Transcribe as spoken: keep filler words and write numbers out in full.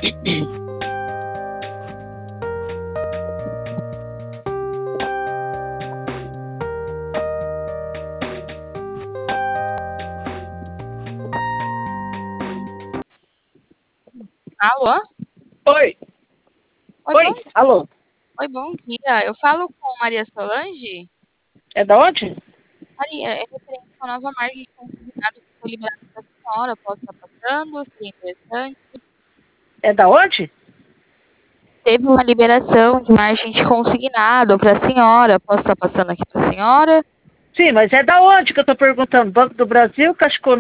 Alô? Oi, Oi, oi, bom, alô, oi, bom dia. Eu falo com Maria Solange. é da onde? Maria, é referente à nova margem de consignado que foi liberada para a senhora. Posso estar passando? Seria interessante. É da onde? Teve uma liberação de margem de consignado para a senhora. Posso estar passando aqui para a senhora? Sim, mas é da onde que eu tô perguntando? Banco do Brasil, Caixa Econômica?